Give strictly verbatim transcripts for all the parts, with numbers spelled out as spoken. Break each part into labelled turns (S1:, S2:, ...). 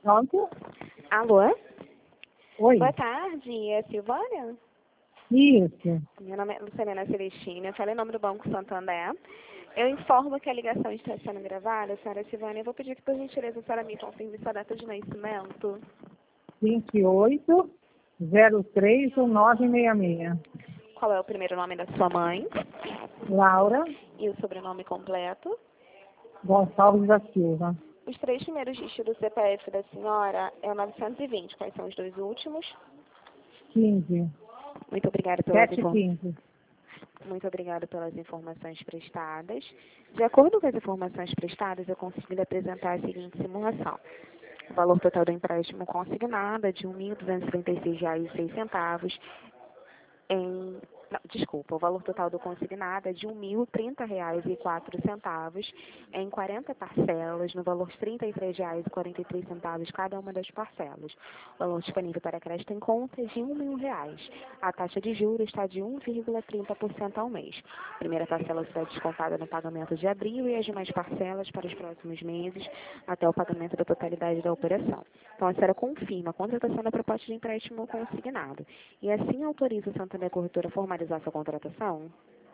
S1: Pronto?
S2: Alô?
S1: Oi.
S2: Boa tarde, é Silvânia?
S1: Isso.
S2: Meu nome é Luciana Celestina, eu falo em nome do Banco Santander. Eu informo que a ligação está sendo gravada, senhora Silvânia. Eu vou pedir que, por gentileza, a senhora me confirme sua data de nascimento.
S1: vinte e oito, zero três, nove seis seis.
S2: Qual é o primeiro nome da sua mãe?
S1: Laura
S2: E o sobrenome completo?
S1: Gonçalves da Silva.
S2: Os três primeiros dígitos do C P F da senhora é o novecentos e vinte. Quais são os dois últimos?
S1: quinze.
S2: Muito obrigada pelas
S1: sete
S2: informações.
S1: quinze.
S2: Muito obrigada pelas informações prestadas. De acordo com as informações prestadas, eu consegui lhe apresentar a seguinte simulação. O valor total do empréstimo consignado é de um mil duzentos e trinta e seis reais e seis centavos em... Não, desculpa, o valor total do consignado é de um mil e trinta reais e quatro centavos em quarenta parcelas, no valor de trinta e três reais e quarenta e três centavos cada uma das parcelas. O valor disponível para crédito em conta é de um mil reais. A taxa de juros está de um vírgula trinta por cento ao mês. A primeira parcela será descontada no pagamento de abril e as demais parcelas para os próximos meses, até o pagamento da totalidade da operação. Então, a senhora confirma a contratação da proposta de empréstimo consignado e assim autoriza o Santander Corretora a formalizar sua contratação?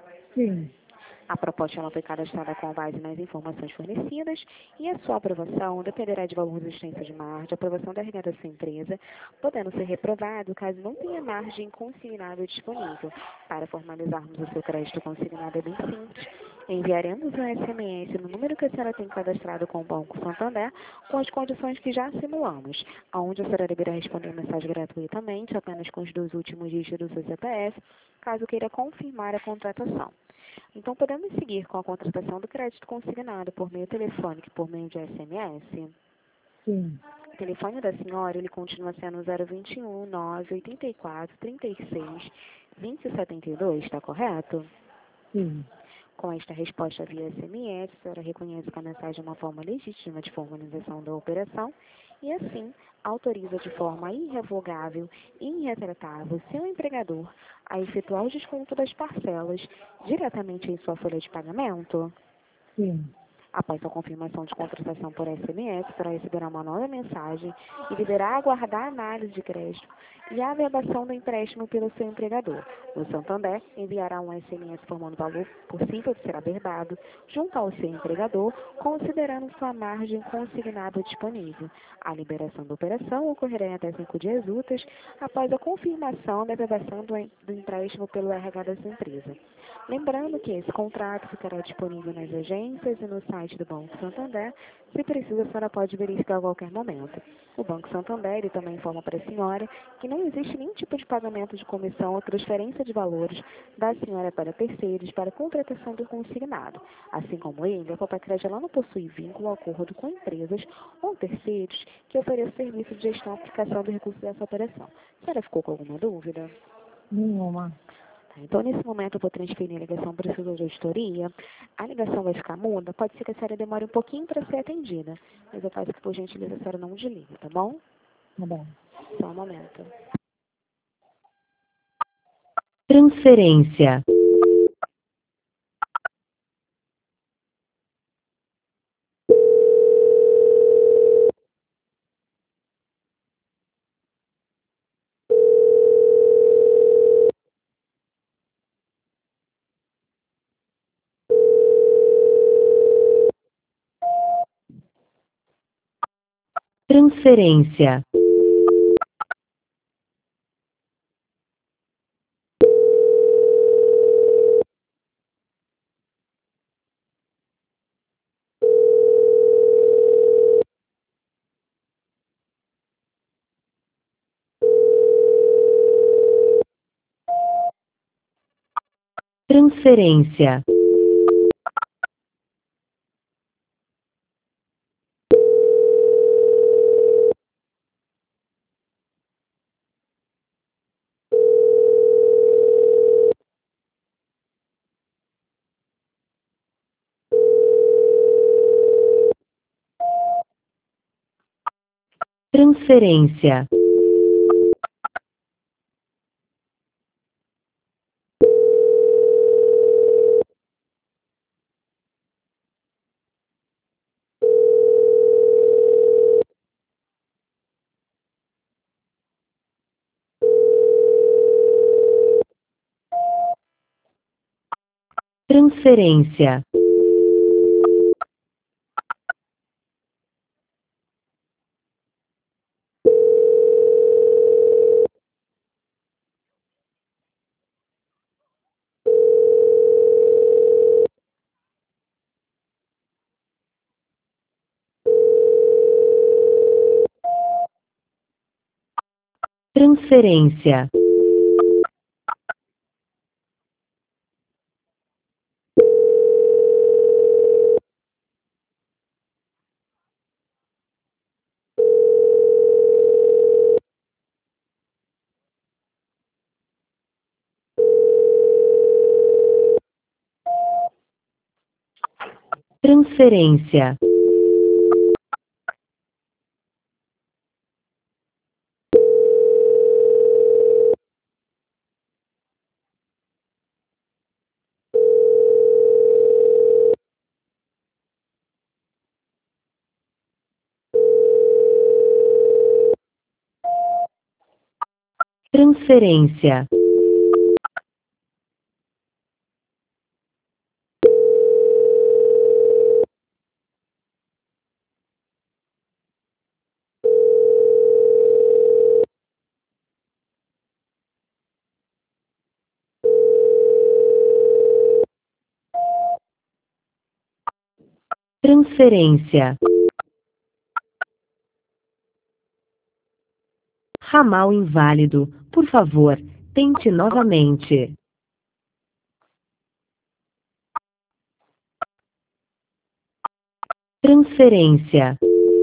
S1: Sim.
S2: A proposta ela foi cadastrada com base nas informações fornecidas e a sua aprovação dependerá de valor de existência de margem, aprovação da regata da sua empresa, podendo ser reprovado caso não tenha margem consignada disponível. Para formalizarmos o seu crédito consignado é bem simples. Enviaremos um S M S no número que a senhora tem cadastrado com o Banco Santander, com as condições que já simulamos, onde a senhora deverá responder a mensagem gratuitamente, apenas com os dois últimos dígitos do seu C P F, caso queira confirmar a contratação. Então, podemos seguir com a contratação do crédito consignado por meio telefônico e por meio de S M S?
S1: Sim.
S2: O telefone da senhora, ele continua sendo zero vinte e um, nove oitenta e quatro, trinta e seis, vinte e setenta e dois, está correto?
S1: Sim.
S2: Com esta resposta via S M S, a senhora reconhece que a mensagem é uma forma legítima de formalização da operação e, assim, autoriza de forma irrevogável e irretratável seu empregador a efetuar o desconto das parcelas diretamente em sua folha de pagamento?
S1: Sim.
S2: Após sua confirmação de contratação por S M S, será receberá uma nova mensagem e deverá aguardar a análise de crédito e a averbação do empréstimo pelo seu empregador. O Santander enviará um S M S informando o valor possível de ser averbado junto ao seu empregador, considerando sua margem consignada disponível. A liberação da operação ocorrerá em até cinco dias úteis após a confirmação da averbação do, em- do empréstimo pelo R H da sua empresa. Lembrando que esse contrato ficará disponível nas agências e no site do Banco Santander. Se precisa, a senhora pode verificar a qualquer momento. O Banco Santander ele também informa para a senhora que não existe nenhum tipo de pagamento de comissão ou transferência de valores da senhora para terceiros para contratação do consignado. Assim como ele, a Copacred ela não possui vínculo ou acordo com empresas ou terceiros que ofereçam serviço de gestão e aplicação do recurso dessa operação. A senhora ficou com alguma dúvida?
S1: Nenhuma.
S2: Tá, então, nesse momento, eu vou transferir a ligação para o setor de auditoria. A ligação vai ficar muda. Pode ser que a senhora demore um pouquinho para ser atendida. Mas eu peço que, por gentileza, a senhora não desligue, tá bom?
S1: Tá bom.
S2: Só um momento.
S3: Transferência. Transferência. Transferência. Transferência. Transferência. Transferência. Transferência. Transferência. Transferência. Ramal inválido. Por favor, tente novamente. Transferência.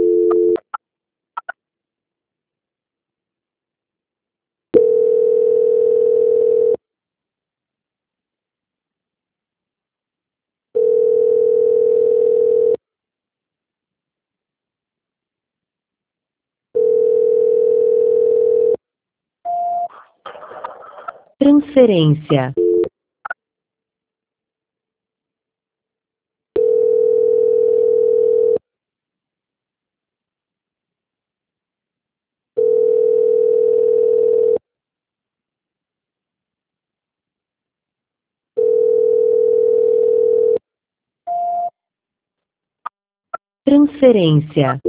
S3: Transferência. Transferência.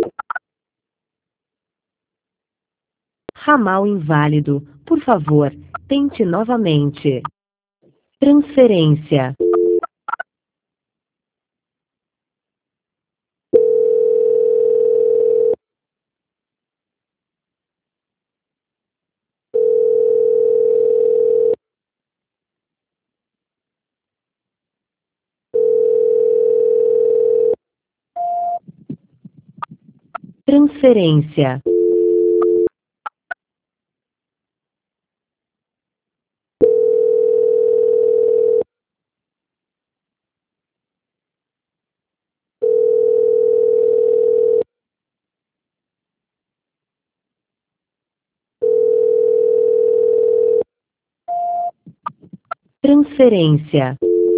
S3: Ramal inválido. Por favor, tente novamente. Transferência. Transferência. Transferência.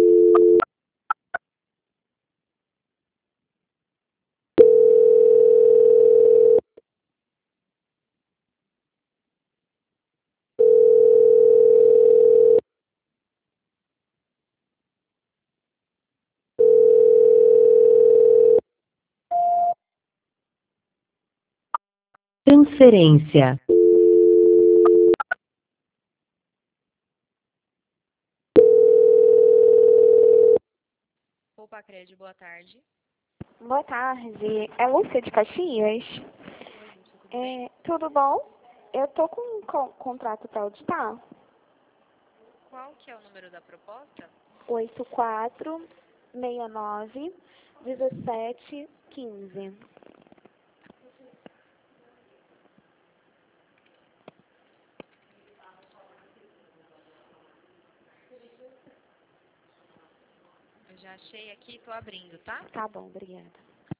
S3: Transferência.
S4: Opa, Cred, boa tarde.
S2: Boa tarde. É Lúcia de Caxias? É, tudo bom? Eu tô com um con- contrato para auditar.
S4: Qual que é o número da proposta?
S2: oito quatro seis nove um sete um cinco.
S4: Eu já achei aqui, tô abrindo, tá?
S2: Tá bom, obrigada.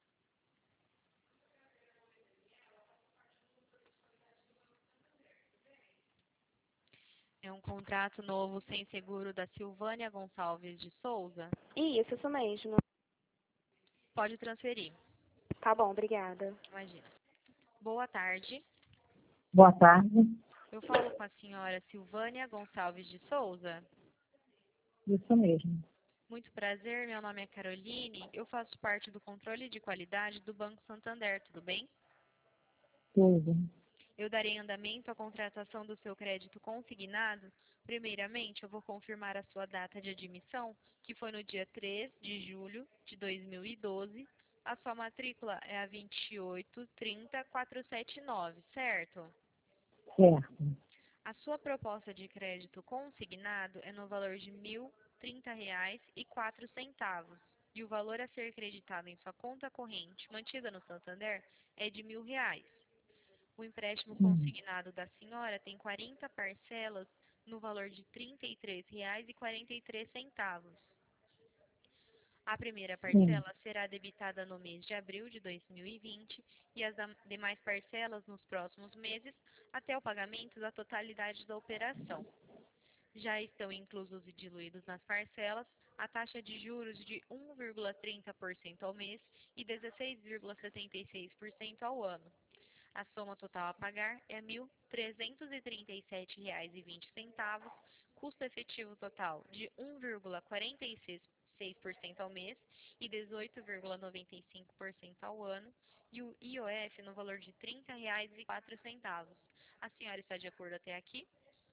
S4: É um contrato novo sem seguro da Silvânia Gonçalves de Souza.
S2: Isso, isso mesmo.
S4: Pode transferir,
S2: Tá bom, obrigada.
S4: imagina. Boa tarde.
S1: Boa tarde.
S4: Eu falo com a senhora Silvânia Gonçalves de Souza.
S1: Isso mesmo.
S4: Muito prazer, meu nome é Caroline, eu faço parte do controle de qualidade do Banco Santander, tudo bem?
S1: Tudo.
S4: Eu darei andamento à contratação do seu crédito consignado. Primeiramente, eu vou confirmar a sua data de admissão, que foi no dia três de julho de dois mil e doze. A sua matrícula é a vinte e oito trinta quatrocentos e setenta e nove, certo?
S1: Certo.
S4: A sua proposta de crédito consignado é no valor de mil e trinta reais e quatro centavos. E o valor a ser creditado em sua conta corrente, mantida no Santander, é de mil reais. O empréstimo
S1: Sim.
S4: consignado da senhora tem quarenta parcelas no valor de trinta e três reais e quarenta e três centavos. A primeira
S1: Sim.
S4: parcela será debitada no mês de abril de dois mil e vinte e as demais parcelas nos próximos meses até o pagamento da totalidade da operação. Já estão inclusos e diluídos nas parcelas a taxa de juros de um vírgula trinta por cento ao mês e dezesseis vírgula setenta e seis por cento ao ano. A soma total a pagar é mil trezentos e trinta e sete reais e vinte centavos, custo efetivo total de um vírgula quarenta e seis por cento ao mês e dezoito vírgula noventa e cinco por cento ao ano, e o I O F no valor de trinta reais e quatro centavos. A senhora está de acordo até aqui?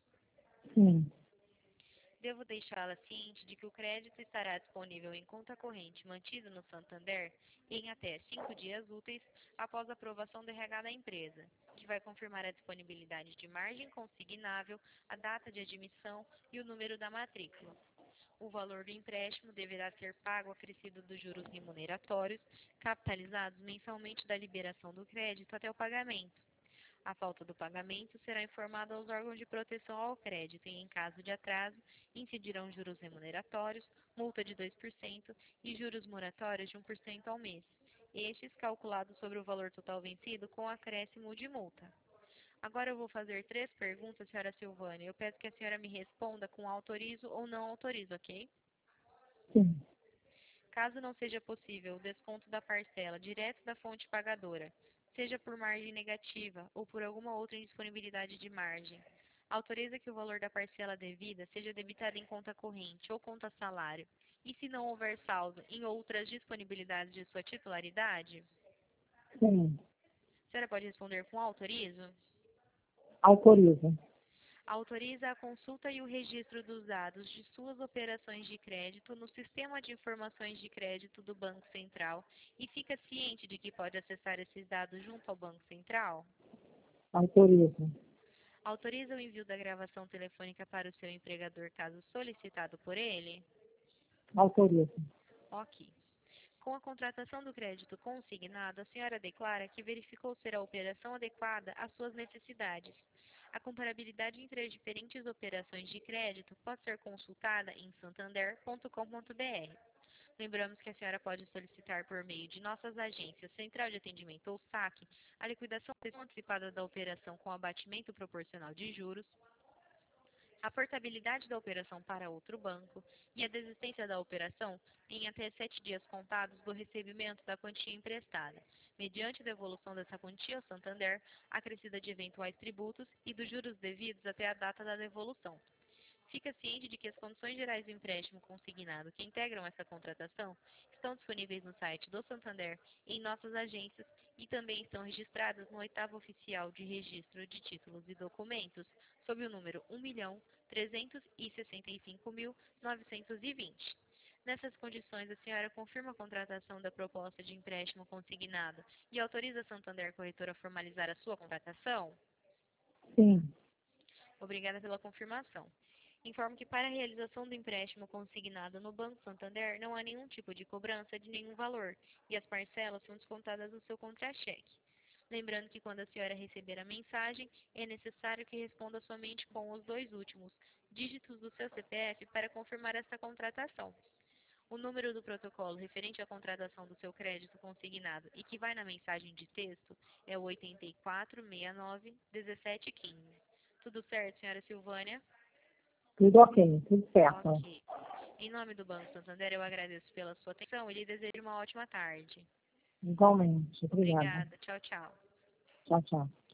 S1: Sim.
S4: Devo deixá-la ciente de que o crédito estará disponível em conta corrente mantida no Santander em até cinco dias úteis após a aprovação do R H da empresa, que vai confirmar a disponibilidade de margem consignável, a data de admissão e o número da matrícula. O valor do empréstimo deverá ser pago acrescido dos juros remuneratórios, capitalizados mensalmente da liberação do crédito até o pagamento. A falta do pagamento será informada aos órgãos de proteção ao crédito e, em caso de atraso, incidirão juros remuneratórios, multa de dois por cento e juros moratórios de um por cento ao mês, estes calculados sobre o valor total vencido com acréscimo de multa. Agora eu vou fazer três perguntas, senhora Silvânia. Eu peço que a senhora me responda com autorizo ou não autorizo, ok?
S1: Sim.
S4: Caso não seja possível o desconto da parcela direto da fonte pagadora, seja por margem negativa ou por alguma outra indisponibilidade de margem, autoriza que o valor da parcela devida seja debitado em conta corrente ou conta salário, e se não houver saldo em outras disponibilidades de sua titularidade?
S1: Sim.
S4: A senhora pode responder com autorizo?
S1: Autoriza.
S4: Autoriza a consulta e o registro dos dados de suas operações de crédito no Sistema de Informações de Crédito do Banco Central e fica ciente de que pode acessar esses dados junto ao Banco Central?
S1: Autoriza.
S4: Autoriza o envio da gravação telefônica para o seu empregador caso solicitado por ele?
S1: Autoriza.
S4: Ok. Com a contratação do crédito consignado, a senhora declara que verificou ser a operação adequada às suas necessidades. A comparabilidade entre as diferentes operações de crédito pode ser consultada em santander ponto com ponto br. Lembramos que a senhora pode solicitar por meio de nossas agências Central de Atendimento ou SAC a liquidação antecipada da operação com abatimento proporcional de juros, a portabilidade da operação para outro banco e a desistência da operação em até sete dias contados do recebimento da quantia emprestada, mediante devolução dessa quantia ao Santander, acrescida de eventuais tributos e dos juros devidos até a data da devolução. Fica ciente de que as condições gerais do empréstimo consignado que integram essa contratação estão disponíveis no site do Santander e em nossas agências e também estão registradas no oitavo oficial de registro de títulos e documentos, sob o número um milhão trezentos e sessenta e cinco mil novecentos e vinte. Nessas condições, a senhora confirma a contratação da proposta de empréstimo consignado e autoriza a Santander Corretora a formalizar a sua contratação?
S1: Sim.
S4: Obrigada pela confirmação. Informo que para a realização do empréstimo consignado no Banco Santander não há nenhum tipo de cobrança de nenhum valor e as parcelas são descontadas do seu contra-cheque. Lembrando que quando a senhora receber a mensagem, é necessário que responda somente com os dois últimos dígitos do seu C P F para confirmar essa contratação. O número do protocolo referente à contratação do seu crédito consignado e que vai na mensagem de texto é o oito quatro seis nove um sete um cinco. Tudo certo, senhora Silvânia?
S1: Tudo ok. Tudo certo.
S4: Ok. Em nome do Banco Santander, eu agradeço pela sua atenção e lhe desejo uma ótima tarde.
S1: Igualmente. Obrigada.
S4: Obrigada. Tchau, tchau.
S1: Tchau, tchau.